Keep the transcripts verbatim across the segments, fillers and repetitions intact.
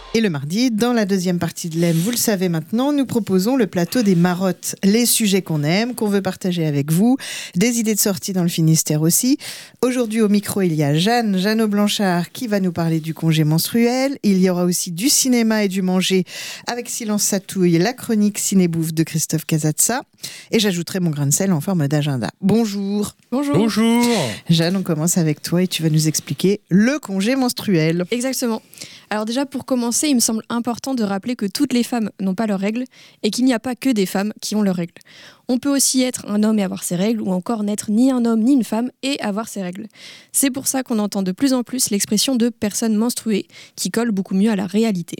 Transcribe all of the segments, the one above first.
Et le mardi, dans la deuxième partie de l'E M, vous le savez maintenant, nous proposons le plateau des marottes. Les sujets qu'on aime, qu'on veut partager avec vous, des idées de sortie dans le Finistère aussi. Aujourd'hui au micro, il y a Jeanne, Jeannot Blanchard qui va nous parler du congé menstruel. Il y aura aussi du cinéma et du manger avec Silence Satouille, la chronique Ciné-Bouffe de Christophe Casazza. Et j'ajouterai mon grain de sel en forme d'agenda. Bonjour. Bonjour. Bonjour. Jeanne, on commence avec toi et tu vas nous expliquer le congé menstruel. Exactement. Alors déjà, pour commencer, il me semble important de rappeler que toutes les femmes n'ont pas leurs règles et qu'il n'y a pas que des femmes qui ont leurs règles. On peut aussi être un homme et avoir ses règles, ou encore n'être ni un homme ni une femme et avoir ses règles. C'est pour ça qu'on entend de plus en plus l'expression de personnes menstruées, qui colle beaucoup mieux à la réalité.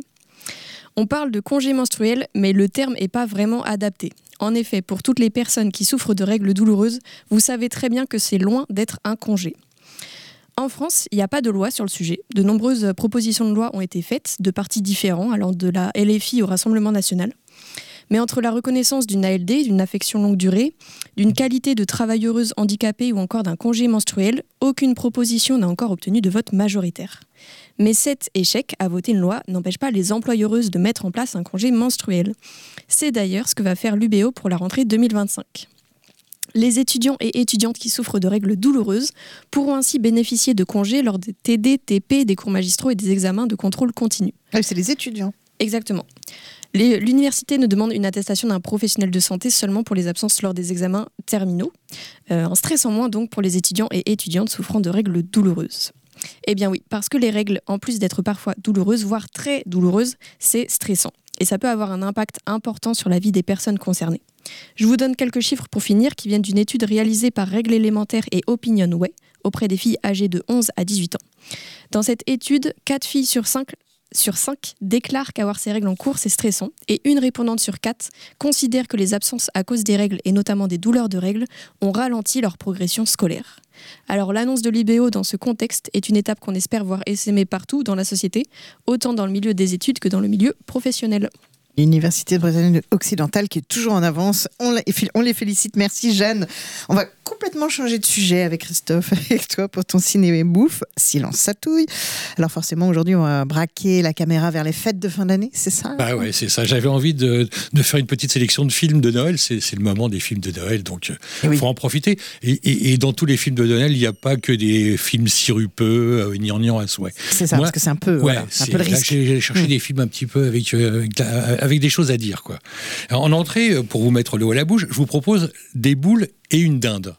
On parle de congé menstruel, mais le terme n'est pas vraiment adapté. En effet, pour toutes les personnes qui souffrent de règles douloureuses, vous savez très bien que c'est loin d'être un congé. En France, il n'y a pas de loi sur le sujet. De nombreuses propositions de loi ont été faites, de partis différents, allant de la L F I au Rassemblement national. Mais entre la reconnaissance d'une A L D, d'une affection longue durée, d'une qualité de travailleuse handicapée ou encore d'un congé menstruel, aucune proposition n'a encore obtenu de vote majoritaire. Mais cet échec à voter une loi n'empêche pas les employeuses de mettre en place un congé menstruel. C'est d'ailleurs ce que va faire l'U B O pour la rentrée deux mille vingt-cinq. Les étudiants et étudiantes qui souffrent de règles douloureuses pourront ainsi bénéficier de congés lors des T D, T P, des cours magistraux et des examens de contrôle continu. Ah, c'est les étudiants. Exactement. Les, l'université ne demande une attestation d'un professionnel de santé seulement pour les absences lors des examens terminaux. Euh, un stress en moins donc pour les étudiants et étudiantes souffrant de règles douloureuses. Eh bien oui, parce que les règles, en plus d'être parfois douloureuses, voire très douloureuses, c'est stressant. Et ça peut avoir un impact important sur la vie des personnes concernées. Je vous donne quelques chiffres pour finir qui viennent d'une étude réalisée par Règles élémentaires et Opinionway auprès des filles âgées de onze à dix-huit ans. Dans cette étude, quatre filles sur cinq, sur cinq déclarent qu'avoir ces règles en cours, c'est stressant, et une répondante sur quatre considère que les absences à cause des règles et notamment des douleurs de règles ont ralenti leur progression scolaire. Alors l'annonce de l'U B O dans ce contexte est une étape qu'on espère voir essaimer partout dans la société, autant dans le milieu des études que dans le milieu professionnel. L'Université de Bretagne occidentale qui est toujours en avance. On, la, on les félicite. Merci Jeanne. On va complètement changer de sujet avec Christophe, avec toi pour ton ciné-bouffe. Silence Satouille. Alors forcément aujourd'hui on va braquer la caméra vers les fêtes de fin d'année, c'est ça ? Bah ouais, c'est ça. J'avais envie de, de faire une petite sélection de films de Noël. C'est, c'est le moment des films de Noël, donc il oui. faut en profiter. Et, et, et dans tous les films de Noël, il n'y a pas que des films sirupeux, euh, gnangnan à souhait. C'est ça, Moi, parce que c'est un peu, ouais, voilà, c'est, un peu le risque. J'ai, j'ai cherché mmh. des films un petit peu avec, euh, avec, avec des choses à dire, quoi. Alors, en entrée, pour vous mettre l'eau à la bouche, je vous propose des boules et une dinde.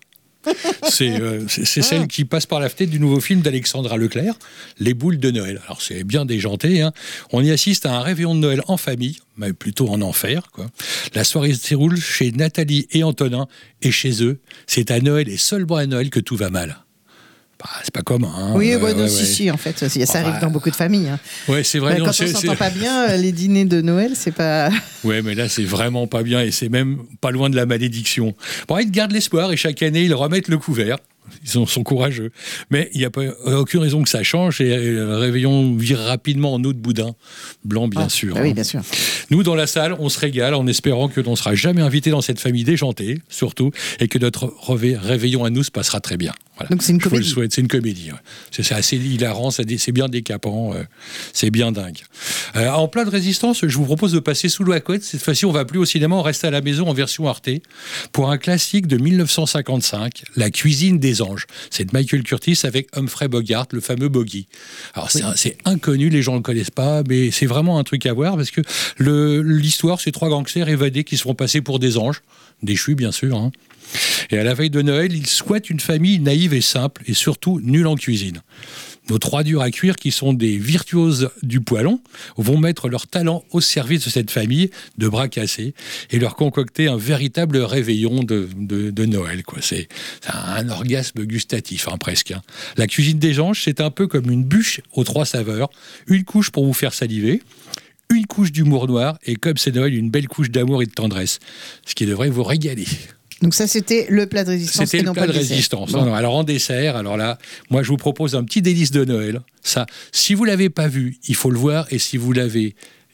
C'est, euh, c'est, c'est celle qui passe par la fenêtre du nouveau film d'Alexandra Leclerc, Les boules de Noël. Alors c'est bien déjanté, hein. On y assiste à un réveillon de Noël en famille, mais plutôt en enfer, quoi. La soirée se déroule chez Nathalie et Antonin, et chez eux, c'est à Noël et seulement à Noël que tout va mal. Bah, c'est pas commun. Hein. Oui, euh, ouais, non, ouais, si, ouais. si, en fait, ça, ça arrive bah, dans beaucoup de familles. Hein. Ouais, c'est vrai. Bah, non, quand c'est, on s'entend c'est... pas bien, les dîners de Noël, c'est pas. Ouais, mais là, c'est vraiment pas bien et c'est même pas loin de la malédiction. Bon, ils gardent l'espoir et chaque année, ils remettent le couvert. Ils sont, sont courageux. Mais il n'y a pas, aucune raison que ça change et le réveillon vire rapidement en eau de boudin. Blanc, bien ah, sûr. Bah oui, bien sûr. Nous, dans la salle, on se régale en espérant que l'on ne sera jamais invité dans cette famille déjantée, surtout, et que notre réveillon à nous se passera très bien. Voilà. Donc c'est une comédie. Je vous le souhaite, c'est une comédie. Ouais. C'est, c'est assez hilarant, c'est, c'est bien décapant, euh, c'est bien dingue. Euh, en plein de résistance, je vous propose de passer sous l'eau à côte. Cette fois-ci, on va plus au cinéma, on reste à la maison en version Arte pour un classique de dix-neuf cent cinquante-cinq, La cuisine des anges. C'est de Michael Curtis avec Humphrey Bogart, le fameux Bogey. Alors c'est, oui. un, c'est inconnu, les gens ne le connaissent pas, mais c'est vraiment un truc à voir parce que le, l'histoire, c'est trois gangsters évadés qui se font passer pour des anges, déchus bien sûr, hein. Et à la veille de Noël, ils squattent une famille naïve et simple, et surtout nulle en cuisine. Nos trois durs à cuire, qui sont des virtuoses du poêlon, vont mettre leur talent au service de cette famille de bras cassés et leur concocter un véritable réveillon de, de, de Noël, quoi. C'est, c'est un orgasme gustatif, hein, presque. Hein. La cuisine des anges, c'est un peu comme une bûche aux trois saveurs. Une couche pour vous faire saliver, une couche d'humour noir, et comme c'est Noël, une belle couche d'amour et de tendresse. Ce qui devrait vous régaler. Donc ça, c'était le plat de résistance. C'était le plat de résistance. Bon. Non, non. Alors en dessert, alors là, moi je vous propose un petit délice de Noël. Ça, si vous l'avez pas vu, il faut le voir. Et si vous l'avez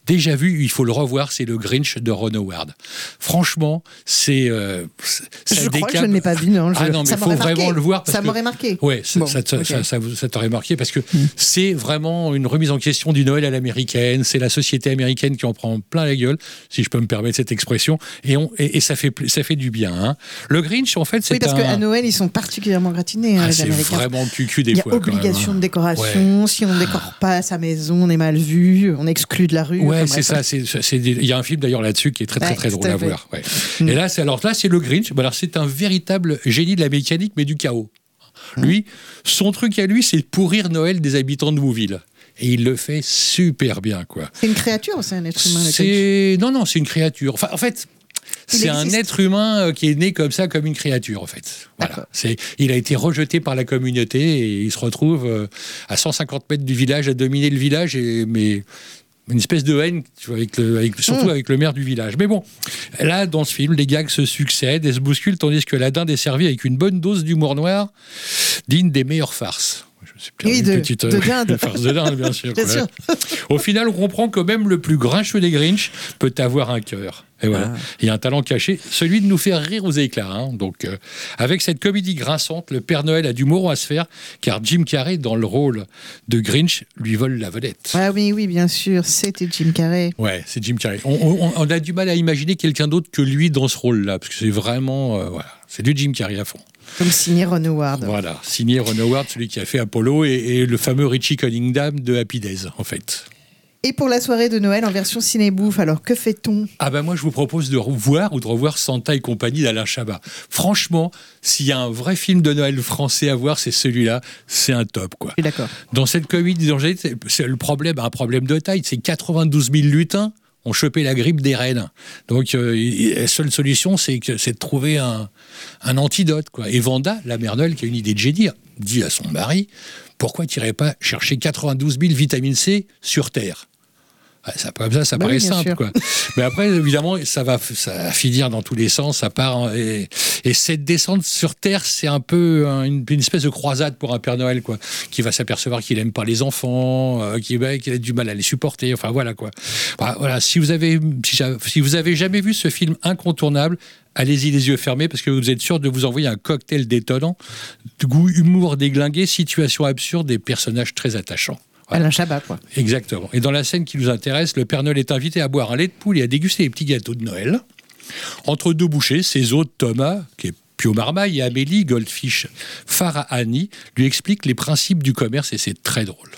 déjà vu, il faut le revoir, c'est le Grinch de Ron Howard. Franchement, c'est... Euh, je crois décap... que je ne l'ai pas vu, non. Je... Ah non, mais il faut vraiment marqué. le voir. Parce ça que... m'aurait marqué. Oui, ça, bon, ça, okay. ça, ça, ça t'aurait marqué parce que mm. c'est vraiment une remise en question du Noël à l'américaine. C'est la société américaine qui en prend plein la gueule, si je peux me permettre cette expression. Et, on, et, et ça, fait, ça fait du bien. Hein. Le Grinch, en fait, c'est Oui, parce un... qu'à Noël, ils sont particulièrement gratinés, hein, ah, les c'est Américains. Vraiment cucu des fois. fois. Il y a obligation même, hein. de décoration. Ouais. Si on ne décore pas sa maison, on est mal vu, on est exclu de la rue. Ouais, enfin, c'est ça. C'est, c'est des... Il y a un film d'ailleurs là-dessus qui est très, très, ouais, très drôle à, à voir. Ouais. Mmh. Et là, c'est, alors, là, c'est le Grinch. Alors, c'est un véritable génie de la mécanique, mais du chaos. Mmh. Lui, son truc à lui, c'est de pourrir Noël des habitants de Wouville. Et il le fait super bien, quoi. C'est une créature ou c'est un être humain? C'est... Non, non, c'est une créature. Enfin, en fait... Il c'est existe. Un être humain qui est né comme ça, comme une créature, en fait. Voilà. C'est, il a été rejeté par la communauté et il se retrouve à cent cinquante mètres du village à dominer le village, et, mais une espèce de haine, tu vois, avec le, avec, surtout mmh. avec le maire du village. Mais bon, là, dans ce film, les gags se succèdent et se bousculent, tandis que la dinde est servie avec une bonne dose d'humour noir, digne des meilleures farces. Je suis oui, de, petite, de dinde. Une farce de dinde, bien sûr. bien sûr. Au final, on comprend que même le plus grincheux des Grinch peut avoir un cœur. Et voilà. Ah. Il y a un talent caché, celui de nous faire rire aux éclats. Hein. Donc, euh, avec cette comédie grinçante, le Père Noël a du mot à se faire, car Jim Carrey, dans le rôle de Grinch, lui vole la vedette. Ah oui, oui, bien sûr, c'était Jim Carrey. Ouais, c'est Jim Carrey. On, on, on a du mal à imaginer quelqu'un d'autre que lui dans ce rôle-là, parce que c'est vraiment, euh, voilà, c'est du Jim Carrey à fond. Comme signé Ron Howard. Voilà, signé Ron Howard, celui qui a fait Apollo, et, et le fameux Richie Cunningham de Happy Days, en fait. Et pour la soirée de Noël en version ciné-bouffe, alors que fait-on? Ah ben moi je vous propose de revoir ou de revoir Santa et compagnie d'Alain Chabat. Franchement, s'il y a un vrai film de Noël français à voir, c'est celui-là, c'est un top quoi. Je suis d'accord. Dans cette comédie d'Angers, c'est le problème, un problème de taille, c'est quatre-vingt-douze mille lutins ont chopé la grippe des rennes. Donc euh, la seule solution, c'est, que, c'est de trouver un, un antidote quoi. Et Vanda, la mère Noël, qui a une idée de génie, dit à son mari, pourquoi tu n'irais pas chercher quatre-vingt-douze mille vitamines C sur Terre? Ça, comme ça, ça bah paraît oui, simple, quoi. Mais après, évidemment, ça va, ça va finir dans tous les sens. Ça part et, et cette descente sur Terre, c'est un peu une, une espèce de croisade pour un Père Noël, quoi, qui va s'apercevoir qu'il aime pas les enfants, euh, qu'il, bah, qu'il a du mal à les supporter. Enfin voilà, quoi. Bah, voilà. Si vous avez, si, si vous avez jamais vu ce film incontournable, allez-y les yeux fermés parce que vous êtes sûr de vous envoyer un cocktail détonnant, de goût, humour déglingué, situation absurde et personnages très attachants. Voilà. Alain Chabat, quoi. Exactement. Et dans la scène qui nous intéresse, le Père Noël est invité à boire un lait de poule et à déguster les petits gâteaux de Noël. Entre deux bouchées, ses hôtes Thomas, qui est Pio Marmaille, et Amélie Goldfish Farahani lui expliquent les principes du commerce et c'est très drôle.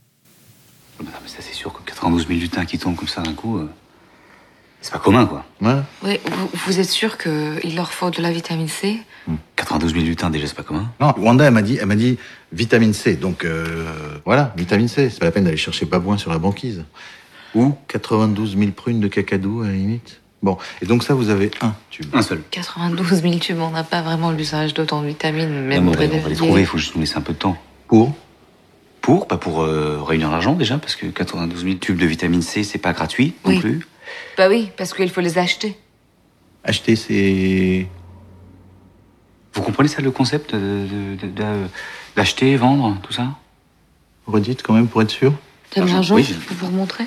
Non, mais ça c'est sûr que quatre-vingt-douze mille lutins qui tombent comme ça d'un coup, euh, c'est pas commun, quoi. Ouais. Oui, vous, vous êtes sûr qu'il leur faut de la vitamine C? Hum. quatre-vingt-douze mille lutins, déjà, c'est pas commun. Non, Wanda, elle m'a dit, elle m'a dit vitamine C. Donc, euh, voilà, vitamine C. C'est pas la peine d'aller chercher Babouin sur la banquise. Ou quatre-vingt-douze mille prunes de cacadou, à la limite. Bon, et donc ça, vous avez un tube. Un seul. quatre-vingt-douze mille tubes, on n'a pas vraiment l'usage d'autant de vitamines, même non, auprès on va les trouver, il faut juste nous laisser un peu de temps. Pour Pour Pas pour euh, réunir l'argent, déjà, parce que quatre-vingt-douze mille tubes de vitamine C, c'est pas gratuit, oui. non plus. Bah oui, parce qu'il faut les acheter. Acheter, c'est... Vous comprenez ça, le concept de, de, de, de, d'acheter, vendre, tout ça? Redites quand même, pour être sûr. T'as de l'argent, oui, je peux vous remontrer.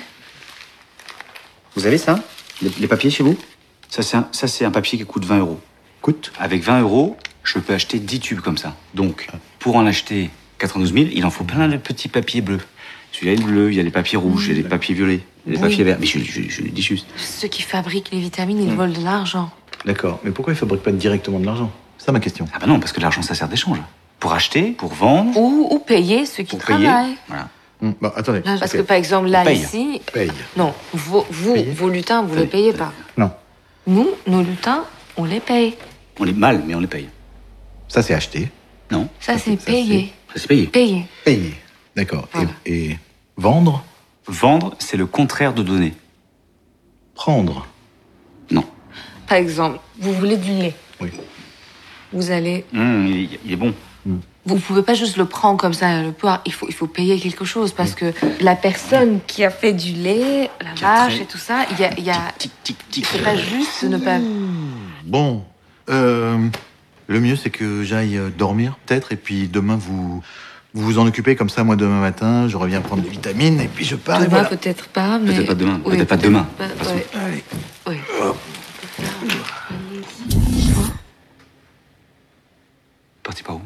Vous avez ça, les, les papiers chez vous? Ça c'est, un, ça, c'est un papier qui coûte vingt euros. Coûte? Avec vingt euros, je peux acheter dix tubes comme ça. Donc, pour en acheter quatre-vingt-douze mille, il en faut plein de petits papiers bleus. Celui-là, il est bleu, il y a les papiers rouges, il y a les papiers violets, il y a les oui. papiers verts. Mais je, je, je, je dis juste. Ceux qui fabriquent les vitamines, ils mmh. volent de l'argent. D'accord, mais pourquoi ils fabriquent pas directement de l'argent? C'est ça ma question. Ah bah non, parce que l'argent, ça sert d'échange. Pour acheter, pour vendre. Ou, ou payer ceux qui pour travaillent. Payer. Voilà. Mmh. Bon, attendez. Là, parce okay. que par exemple, là, paye. ici. Paye. Non, vous, vous, vos lutins, vous paye. les payez pas. Non. Nous, nos lutins, on les paye. On les mal, mais on les paye. Ça, c'est acheté. Non. Ça, ça c'est payé. Ça, c'est payé. Payé. Payé. D'accord. Voilà. Et, et vendre? Vendre, c'est le contraire de donner. Prendre? Non. Par exemple, vous voulez du lait. Oui. Vous allez... Mmh, il, il est bon. Mmh. Vous pouvez pas juste le prendre comme ça, le pouvoir. Il faut, il faut payer quelque chose parce que la personne qui a fait du lait, la vache très... et tout ça, il y a... Il y a... Tic, tic, tic, tic. C'est pas juste de ne pas... Bon. Euh, le mieux, c'est que j'aille dormir, peut-être, et puis demain, vous, Vous vous en occupez comme ça, moi demain matin, je reviens prendre des vitamines et puis je pars. Demain, et voilà. peut-être pas, mais... Peut-être pas demain, Oui, peut-être pas demain. pas- de toute façon. ouais. Allez. Oui. Parti par où?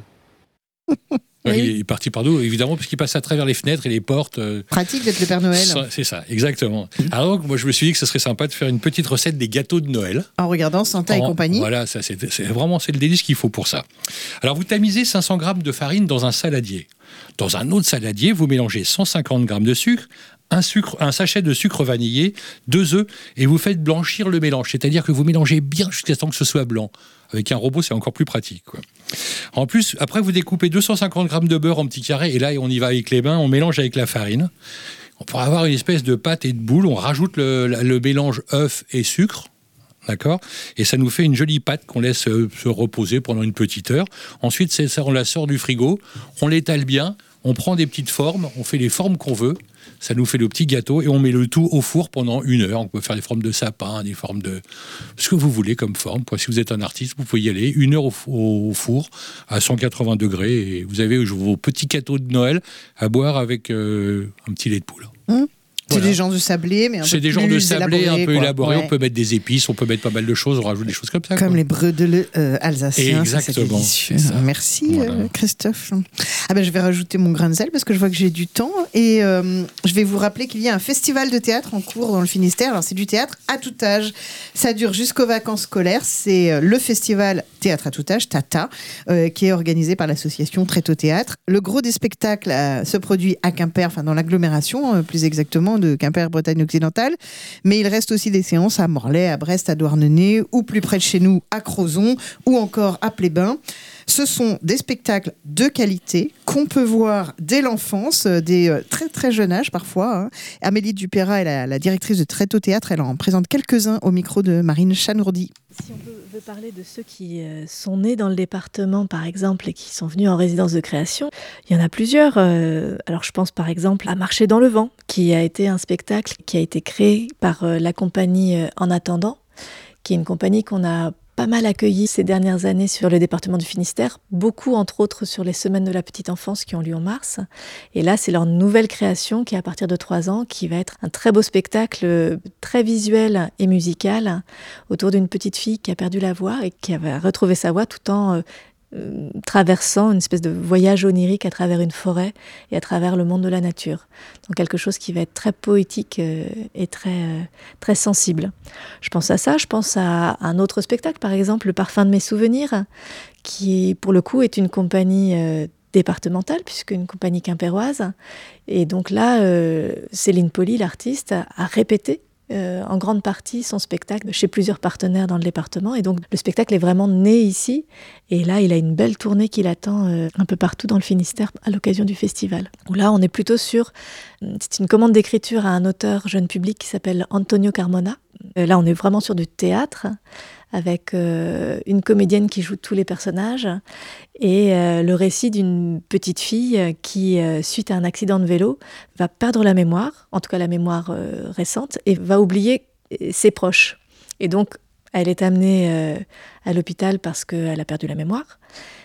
Ouais, Oui. Il est parti par nous, évidemment, parce qu'il passe à travers les fenêtres et les portes. euh, Pratique d'être le Père Noël. ça- C'est ça, exactement. Alors donc, moi, je me suis dit que ce serait sympa de faire une petite recette des gâteaux de Noël. En regardant Santa et En- compagnie. Voilà, ça, c'est, c'est vraiment c'est le délice qu'il faut pour ça. Alors, vous tamisez cinq cents grammes de farine dans un saladier. Dans un autre saladier, vous mélangez cent cinquante grammes de sucre, un, sucre, un sachet de sucre vanillé, deux œufs, et vous faites blanchir le mélange. C'est-à-dire que vous mélangez bien jusqu'à temps que ce soit blanc. Avec un robot, c'est encore plus pratique, quoi. En plus, après, vous découpez deux cent cinquante grammes de beurre en petits carrés, et là, on y va avec les mains, on mélange avec la farine. On pourra avoir une espèce de pâte et de boule. On rajoute le, le mélange œuf et sucre. D'accord ? Et ça nous fait une jolie pâte qu'on laisse euh, se reposer pendant une petite heure. Ensuite, c'est ça, on la sort du frigo, on l'étale bien, on prend des petites formes, on fait les formes qu'on veut. Ça nous fait le petit gâteau et on met le tout au four pendant une heure. On peut faire des formes de sapin, des formes de... ce que vous voulez comme forme. Si vous êtes un artiste, vous pouvez y aller. Une heure au, au four à cent quatre-vingts degrés et vous avez vos petits gâteaux de Noël à boire avec euh, un petit lait de poule. Hum. C'est Voilà. des genres de sablé, mais un C'est peu des plus genres de sablé élaborés, un peu quoi. élaborés. Ouais. On peut mettre des épices, on peut mettre pas mal de choses, on rajoute des choses comme ça. Comme quoi. les bredels euh, alsaciens. ça, c'est Exactement, délicieux. c'est ça. Merci Voilà. euh, Christophe. Ah ben, je vais rajouter mon grain de sel parce que je vois que j'ai du temps et euh, je vais vous rappeler qu'il y a un festival de théâtre en cours dans le Finistère. Alors c'est du théâtre à tout âge. Ça dure jusqu'aux vacances scolaires. C'est euh, le festival Théâtre à tout âge, Tata, euh, qui est organisé par l'association Tréteau Théâtre. Le gros des spectacles euh, se produit à Quimper, enfin dans l'agglomération, euh, plus exactement de Quimper, Bretagne occidentale. Mais il reste aussi des séances à Morlaix, à Brest, à Douarnenez, ou plus près de chez nous, à Crozon, ou encore à Plébin. Ce sont des spectacles de qualité qu'on peut voir dès l'enfance, euh, dès euh, très très jeune âge parfois. Hein. Amélie Dupéra est la, la directrice de Tréteau Théâtre. Elle en présente quelques-uns au micro de Marine Chanourdi. Si on veut, veut parler de ceux qui euh, sont nés dans le département, par exemple, et qui sont venus en résidence de création, il y en a plusieurs. Euh, alors, je pense par exemple à Marcher dans le vent, qui a été un spectacle qui a été créé par euh, la compagnie euh, En attendant, qui est une compagnie qu'on a pas mal accueillie ces dernières années sur le département du Finistère, beaucoup entre autres sur les semaines de la petite enfance qui ont lieu en mars. Et là, c'est leur nouvelle création qui est à partir de trois ans, qui va être un très beau spectacle, très visuel et musical, autour d'une petite fille qui a perdu la voix et qui va retrouver sa voix tout en euh, euh, traversant une espèce de voyage onirique à travers une forêt et à travers le monde de la nature. Donc quelque chose qui va être très poétique euh, et très, euh, très sensible. Je pense à ça, je pense à un autre spectacle, par exemple, Le Parfum de mes souvenirs, qui pour le coup est une compagnie euh, départementale, puisque une compagnie quimpéroise. Et donc là, euh, Céline Poli, l'artiste, a, a répété Euh, en grande partie son spectacle chez plusieurs partenaires dans le département. Et donc, le spectacle est vraiment né ici. Et là, il a une belle tournée qui l'attend euh, un peu partout dans le Finistère à l'occasion du festival. Où là, on est plutôt sur... C'est une commande d'écriture à un auteur jeune public qui s'appelle Antonio Carmona. Euh, là, on est vraiment sur du théâtre avec euh, une comédienne qui joue tous les personnages et euh, le récit d'une petite fille qui, euh, suite à un accident de vélo, va perdre la mémoire, en tout cas la mémoire euh, récente, et va oublier ses proches. Et donc, elle est amenée euh, à l'hôpital parce qu'elle a perdu la mémoire.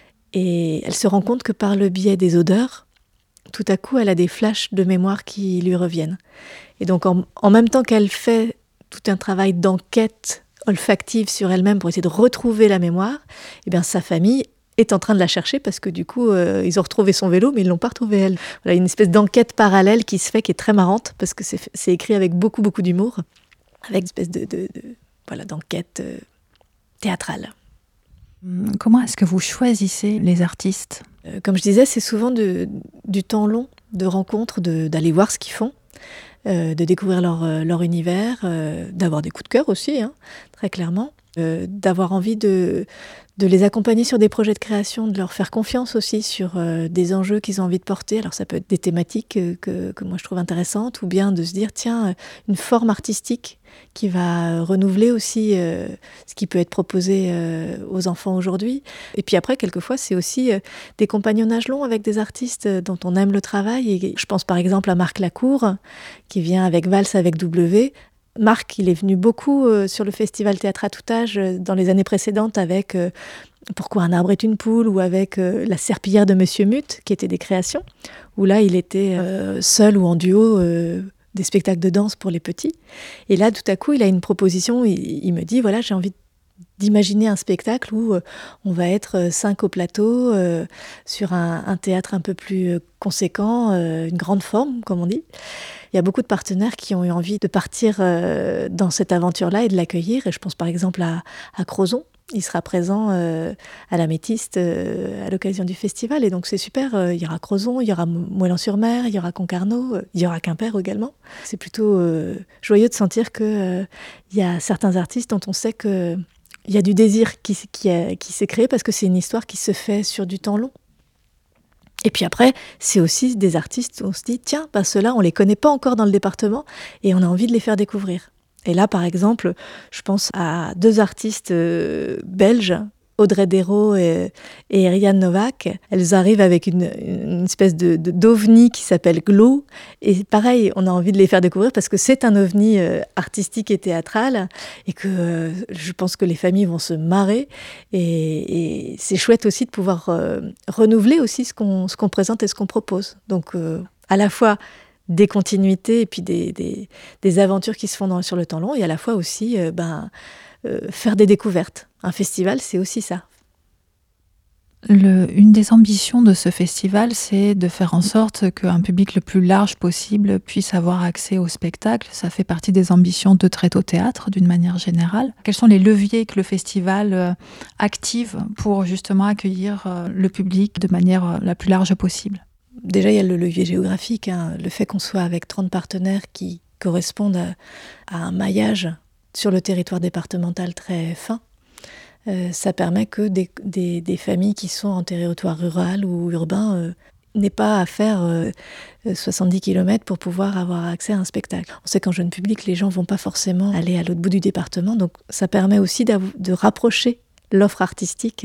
Et elle se rend compte que par le biais des odeurs, tout à coup, elle a des flashs de mémoire qui lui reviennent. Et donc, en, en même temps qu'elle fait tout un travail d'enquête olfactive sur elle-même pour essayer de retrouver la mémoire, eh bien, sa famille est en train de la chercher parce que du coup, euh, ils ont retrouvé son vélo, mais ils ne l'ont pas retrouvée elle. Voilà, une espèce d'enquête parallèle qui se fait, qui est très marrante, parce que c'est, c'est écrit avec beaucoup, beaucoup d'humour, avec une espèce de, de, de, voilà, d'enquête euh, théâtrale. Comment est-ce que vous choisissez les artistes ? euh, Comme je disais, c'est souvent de, du temps long, de rencontres, de, d'aller voir ce qu'ils font, euh, de découvrir leur, leur univers, euh, d'avoir des coups de cœur aussi, hein, très clairement, euh, d'avoir envie de, de les accompagner sur des projets de création, de leur faire confiance aussi sur euh, des enjeux qu'ils ont envie de porter. Alors ça peut être des thématiques euh, que, que moi je trouve intéressantes, ou bien de se dire, tiens, une forme artistique qui va renouveler aussi euh, ce qui peut être proposé euh, aux enfants aujourd'hui. Et puis après, quelquefois, c'est aussi euh, des compagnonnages longs avec des artistes dont on aime le travail. Et je pense par exemple à Marc Lacour, qui vient avec Valse avec W, Marc, il est venu beaucoup euh, sur le festival Théâtre à tout âge euh, dans les années précédentes avec euh, Pourquoi un arbre est une poule ou avec euh, La serpillière de Monsieur Mute, qui étaient des créations, où là, il était euh, seul ou en duo, euh, des spectacles de danse pour les petits. Et là, tout à coup, il a une proposition, il, il me dit, voilà, j'ai envie d'imaginer un spectacle où euh, on va être euh, cinq au plateau, euh, sur un, un théâtre un peu plus euh, conséquent, euh, une grande forme, comme on dit. Il y a beaucoup de partenaires qui ont eu envie de partir euh, dans cette aventure-là et de l'accueillir. Et je pense par exemple à, à Crozon. Il sera présent euh, à la Métiste euh, à l'occasion du festival. Et donc c'est super. Euh, il y aura Crozon, il y aura Moëlan-sur-Mer, il y aura Concarneau, euh, il y aura Quimper également. C'est plutôt euh, joyeux de sentir qu'il euh, y a certains artistes dont on sait qu'il y a du désir qui, qui, a, qui s'est créé parce que c'est une histoire qui se fait sur du temps long. Et puis après, c'est aussi des artistes où on se dit, tiens, bah ceux-là, on ne les connaît pas encore dans le département et on a envie de les faire découvrir. Et là, par exemple, je pense à deux artistes euh, belges, Audrey Dérault et, et Eriane Novak. Elles arrivent avec une, une espèce de, de, d'ovni qui s'appelle Glow. Et pareil, on a envie de les faire découvrir parce que c'est un ovni euh, artistique et théâtral et que euh, je pense que les familles vont se marrer. Et, et c'est chouette aussi de pouvoir euh, renouveler aussi ce qu'on, ce qu'on présente et ce qu'on propose. Donc, euh, à la fois des continuités et puis des, des, des aventures qui se font dans, sur le temps long et à la fois aussi euh, ben, euh, faire des découvertes. Un festival, c'est aussi ça. Le, une des ambitions de ce festival, c'est de faire en sorte qu'un public le plus large possible puisse avoir accès au spectacle. Ça fait partie des ambitions de Tréteau Théâtre, d'une manière générale. Quels sont les leviers que le festival euh, active pour justement accueillir euh, le public de manière euh, la plus large possible ? Déjà, il y a le levier géographique, hein, le fait qu'on soit avec trente partenaires qui correspondent à, à un maillage sur le territoire départemental très fin. Euh, ça permet que des, des, des familles qui sont en territoire rural ou urbain euh, n'aient pas à faire euh, soixante-dix kilomètres pour pouvoir avoir accès à un spectacle. On sait qu'en jeune public, les gens ne vont pas forcément aller à l'autre bout du département, donc ça permet aussi de rapprocher l'offre artistique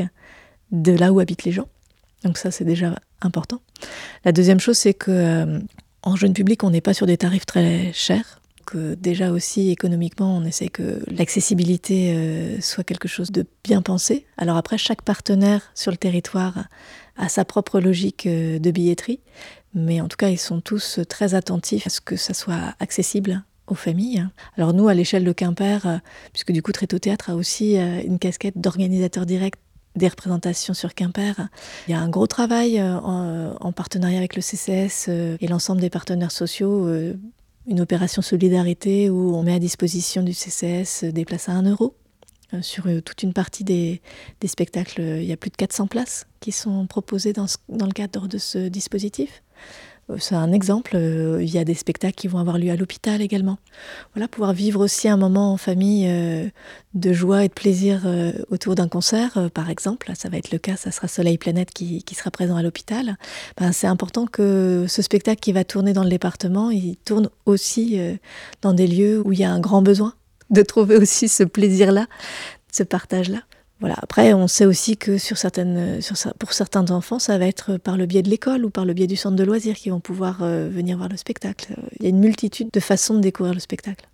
de là où habitent les gens. Donc ça, c'est déjà important. La deuxième chose, c'est que euh, en jeune public, on n'est pas sur des tarifs très chers. Que déjà aussi, économiquement, on essaie que l'accessibilité euh, soit quelque chose de bien pensé. Alors après, chaque partenaire sur le territoire a sa propre logique euh, de billetterie. Mais en tout cas, ils sont tous très attentifs à ce que ça soit accessible aux familles. Alors nous, à l'échelle de Quimper, euh, puisque du coup, Tréteau Théâtre a aussi euh, une casquette d'organisateur direct des représentations sur Quimper. Il y a un gros travail euh, en, en partenariat avec le C C S euh, et l'ensemble des partenaires sociaux, euh, une opération solidarité où on met à disposition du C C S des places à un euro. Euh, sur euh, toute une partie des, des spectacles, il y a plus de quatre cents places qui sont proposées dans, ce, dans le cadre de ce dispositif. C'est un exemple, il y a des spectacles qui vont avoir lieu à l'hôpital également. Voilà, pouvoir vivre aussi un moment en famille euh, de joie et de plaisir euh, autour d'un concert, euh, par exemple. Ça va être le cas, ça sera Soleil Planète qui, qui sera présent à l'hôpital. Ben, c'est important que ce spectacle qui va tourner dans le département, il tourne aussi euh, dans des lieux où il y a un grand besoin de trouver aussi ce plaisir-là, ce partage-là. Voilà. Après, on sait aussi que sur certaines, sur, pour certains enfants, ça va être par le biais de l'école ou par le biais du centre de loisirs qu'ils vont pouvoir euh, venir voir le spectacle. Il y a une multitude de façons de découvrir le spectacle.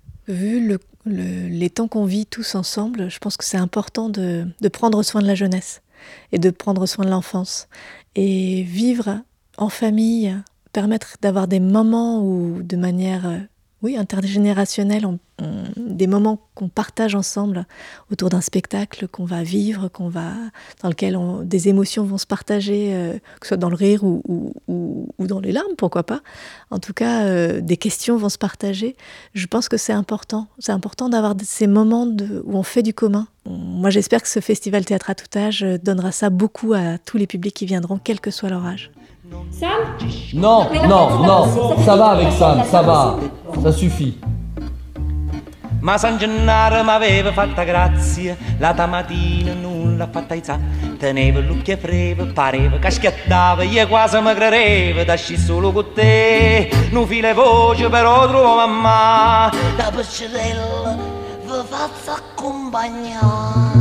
Vu le, le, les temps qu'on vit tous ensemble, je pense que c'est important de, de prendre soin de la jeunesse et de prendre soin de l'enfance. Et vivre en famille, permettre d'avoir des moments où, de manière... Euh, Oui, intergénérationnel, on, on, des moments qu'on partage ensemble autour d'un spectacle qu'on va vivre, qu'on va, dans lequel on, des émotions vont se partager, euh, que ce soit dans le rire ou, ou, ou, ou dans les larmes, pourquoi pas. En tout cas, euh, des questions vont se partager. Je pense que c'est important. C'est important d'avoir ces moments de, où on fait du commun. Moi, j'espère que ce festival Théâtre à tout âge donnera ça beaucoup à tous les publics qui viendront, quel que soit leur âge. Sam ? Non, non, non, ça va avec Sam, ça va, ça suffit. Ma San Gennaro m'aveva fatta grazia, la tamatina non l'ha fatta izza. Teneva l'occhio freve, pareva che schiattava, io quasi mi credeva, d'asci solo con te. Non fi le voci però trovo mamma, da pescerella vi faccio accompagnare.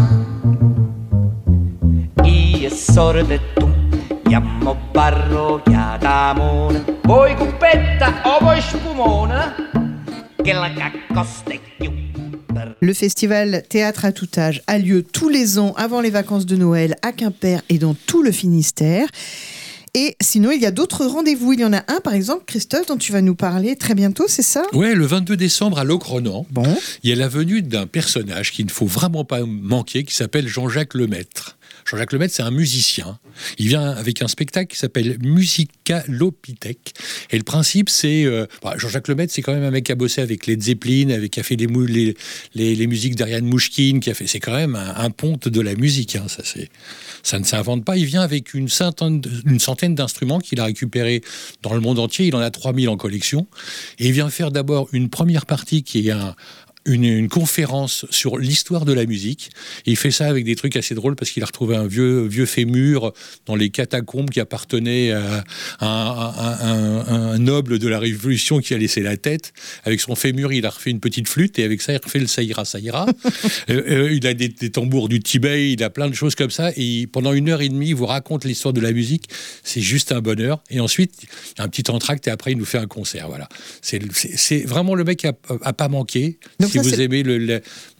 Io sordo e tu, chiamo parrocchiata amore, vuoi cuppetta o vuoi spumone? che la caccosta è chiù. Le festival Théâtre à tout âge a lieu tous les ans avant les vacances de Noël à Quimper et dans tout le Finistère. Et sinon, il y a d'autres rendez-vous. Il y en a un, par exemple, Christophe, dont tu vas nous parler très bientôt, c'est ça ? Ouais, le vingt-deux décembre à Locronan. Bon. Il y a la venue d'un personnage qu'il ne faut vraiment pas manquer, qui s'appelle Jean-Jacques Lemaître. Jean-Jacques Lemaître, c'est un musicien. Il vient avec un spectacle qui s'appelle Musicalopithèque. Et le principe, c'est... Euh, bah, Jean-Jacques Lemaître, c'est quand même un mec qui a bossé avec Led Zeppelin, avec, qui a fait les, mou- les, les, les musiques d'Ariane Mouchkine, qui a fait... C'est quand même un, un ponte de la musique. Hein, ça, c'est, ça ne s'invente pas. Il vient avec une centaine, une centaine d'instruments qu'il a récupérés dans le monde entier. Il en a trois mille en collection. Et il vient faire d'abord une première partie qui est un... Une, une conférence sur l'histoire de la musique. Et il fait ça avec des trucs assez drôles parce qu'il a retrouvé un vieux, vieux fémur dans les catacombes qui appartenait à un, un, un, un noble de la Révolution qui a laissé la tête. Avec son fémur, il a refait une petite flûte et avec ça, il refait le ça ira, ça ira. euh, euh, il a des, des tambours du Tibet, il a plein de choses comme ça. Et pendant une heure et demie, il vous raconte l'histoire de la musique. C'est juste un bonheur. Et ensuite, il y a un petit entracte et après, il nous fait un concert. Voilà. C'est, c'est, c'est vraiment le mec qui n'a pas manqué. Donc si ça, vous c'est... aimez le, la,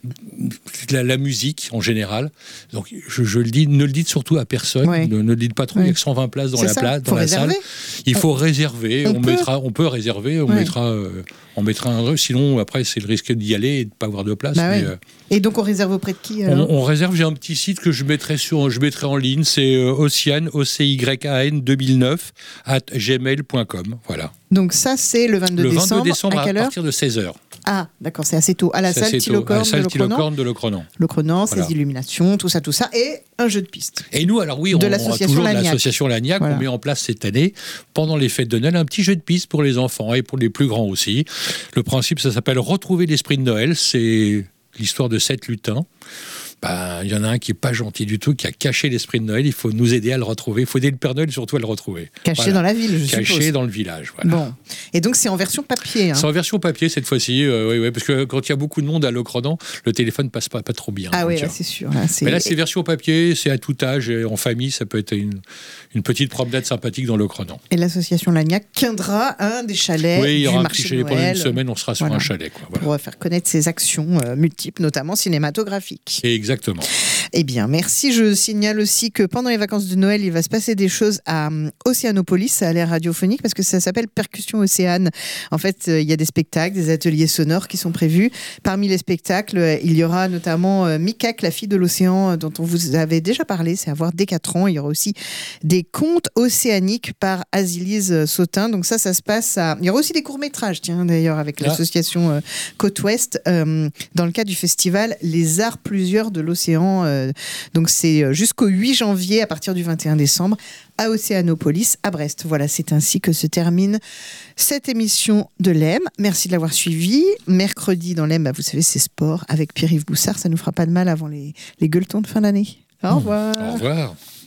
la, la musique en général, donc je, je le dis, ne le dites surtout à personne, ouais. ne, ne le dites pas trop. Ouais. Il y a que cent vingt places dans c'est la, place, dans la salle. Il faut on... réserver. On, on, peut... Mettra, on peut réserver. On ouais. mettra, euh, on mettra un. Sinon, après, c'est le risque d'y aller et de pas avoir de place. Bah mais, ouais. euh, et donc, on réserve auprès de qui alors on, on réserve. J'ai un petit site que je mettrai sur, je mettrai en ligne. C'est euh, Ocyan, O C Y A N deux mille neuf at gmail point com. Voilà. Donc ça, c'est le vingt-deux décembre. Le vingt-deux décembre à, quelle heure à partir de seize heures. Ah, d'accord, c'est assez tôt. À la c'est salle Thilocorne de Locronan. Locronan, voilà. Ses illuminations, tout ça, tout ça, et un jeu de piste. Et nous, alors oui, on, de on a toujours Lagnac. l'association Lagnac, voilà. On met en place cette année, pendant les fêtes de Noël, un petit jeu de piste pour les enfants et pour les plus grands aussi. Le principe, ça s'appelle Retrouver l'esprit de Noël. C'est l'histoire de sept lutins. Ben, il y en a un qui n'est pas gentil du tout, qui a caché l'esprit de Noël. Il faut nous aider à le retrouver. Il faut aider le Père Noël surtout à le retrouver. Caché voilà. dans la ville, je Caché suppose. Caché dans le village, voilà. Bon. Et donc, c'est en version papier. Hein. C'est en version papier cette fois-ci, euh, oui, oui, parce que quand il y a beaucoup de monde à Locronan, le téléphone ne passe pas, pas trop bien. Ah oui, c'est sûr. Là, c'est... Mais là, c'est version papier, c'est à tout âge, en famille, ça peut être une, une petite promenade sympathique dans Locronan. Et l'association Lagnac tiendra un des chalets oui, il y aura du un petit chalet pendant une semaine, on sera sur voilà. un chalet. Quoi, voilà. Pour faire connaître ses actions euh, multiples, notamment cinématographiques. Et exactement. Eh bien, merci. Je signale aussi que pendant les vacances de Noël, il va se passer des choses à Océanopolis, à l'air radiophonique, parce que ça s'appelle Percussion Océane. En fait, il y a des spectacles, des ateliers sonores qui sont prévus. Parmi les spectacles, il y aura notamment Mikak, la fille de l'océan, dont on vous avait déjà parlé, c'est à voir dès quatre ans. Il y aura aussi des contes océaniques par Azilise Sautin. Donc ça, ça se passe à... Il y aura aussi des courts-métrages, tiens, d'ailleurs, avec ah. l'association Côte-Ouest, euh, dans le cadre du festival Les Arts Plusieurs de l'Océan. Euh, donc c'est jusqu'au huit janvier, à partir du vingt et un décembre, à Océanopolis, à Brest. Voilà, c'est ainsi que se termine cette émission de l'E M. Merci de l'avoir suivi. Mercredi, dans l'E M, bah, vous savez, c'est sport avec Pierre-Yves Boussard. Ça ne nous fera pas de mal avant les, les gueuletons de fin d'année. Au revoir. Au revoir.